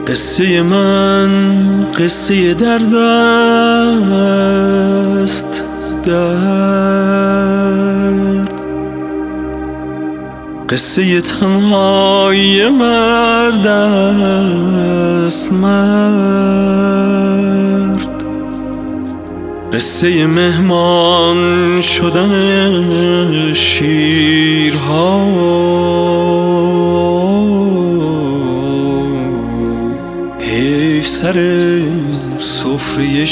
قصه من قصه درد است، درد، قصه تنهایی مرد است، مرد، قصه مهمان شدن شیرها، حیف سر سفره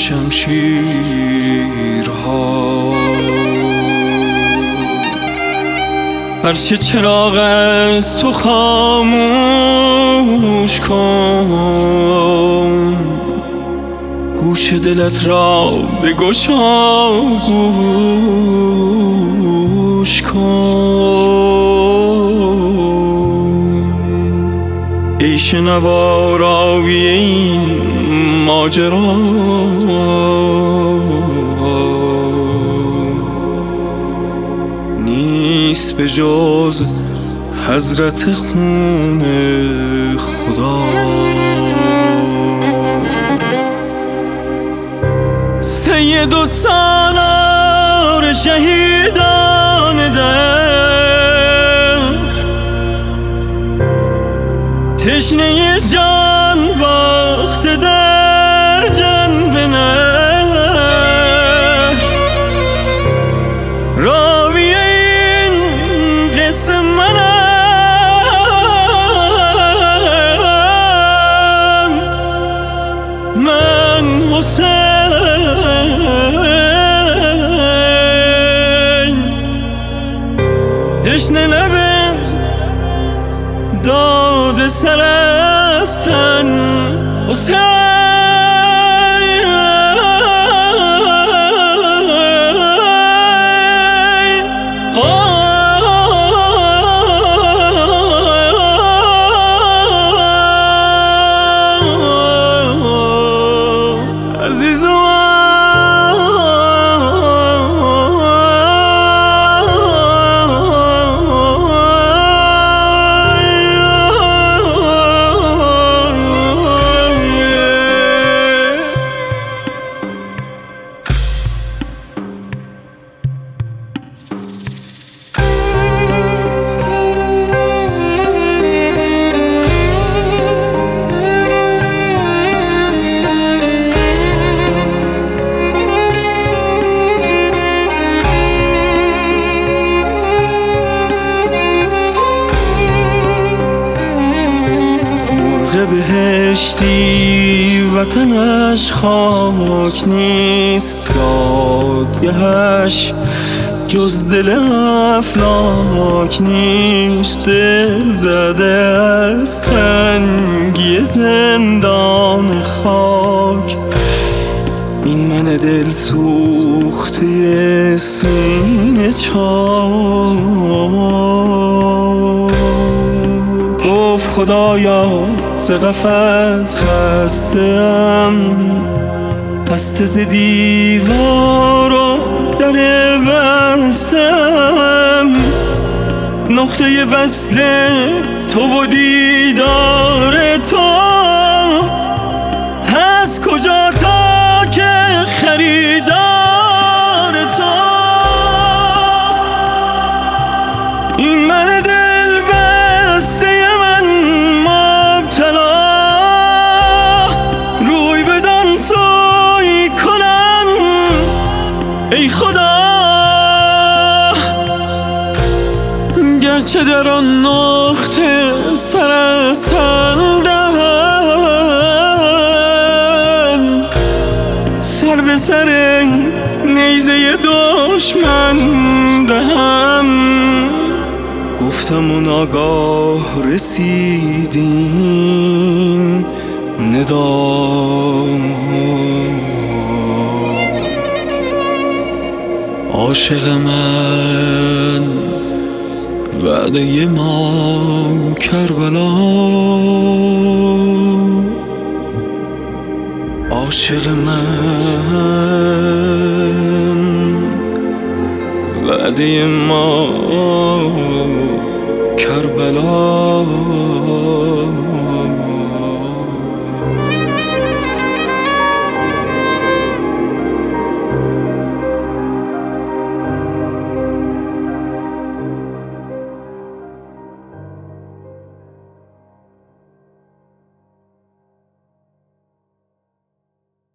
شمشیرها. هرچه چراغ از تو خاموش کن، گوش دلت را بگشا، گوش کن. ای شنوا راوی این ماجرا، نیست به جز حضرت خون خدا. سید و سالار شهیدان در، تشنه جان باخته در جنب نهر، راوی این قصه منم، من حسین. تشنه لبم داد سر از تن حسین. بهشتی وطنش خاک نیست، زادگهش جز دل افلاک نیست. دل زده از تنگی زندان خاک، این من دل سوخته سینه چاک. گفت خدایا ز قفس خسته‌ام، خسته ز دیوار و در بستم. نقطه وصل تو و دیدار تو از کجا تا که خریدار تو. این من دل بسته ای خدا، گرچه در آن نقطه سر از تن دهم، سر به سر نیزه دشمن دهم. گفتم و ناگاه رسیدین ندا، عاشق من وعده ما کربلا، عاشق من وعده ما کربلا.